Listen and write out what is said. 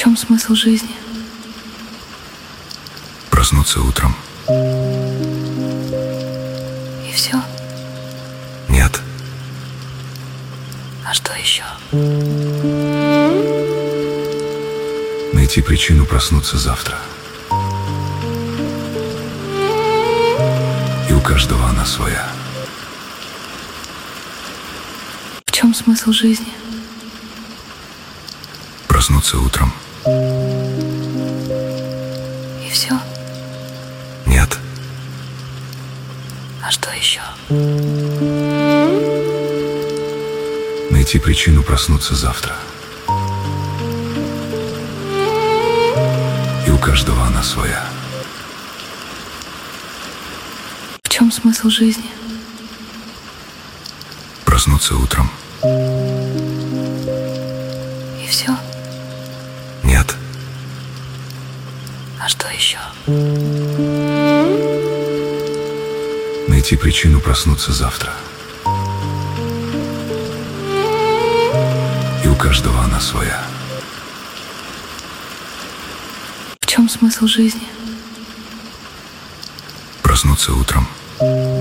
чем смысл жизни? Проснуться утром. И все? Нет. А что еще? Найти причину проснуться завтра. И у каждого она своя. В чем смысл жизни? Проснуться утром. И все? Нет. А что еще? Найти причину проснуться завтра. И у каждого она своя. В чем смысл жизни? Проснуться утром. И все? Нет. А что еще? Найти причину проснуться завтра. И у каждого она своя. В чем смысл жизни? Проснуться утром.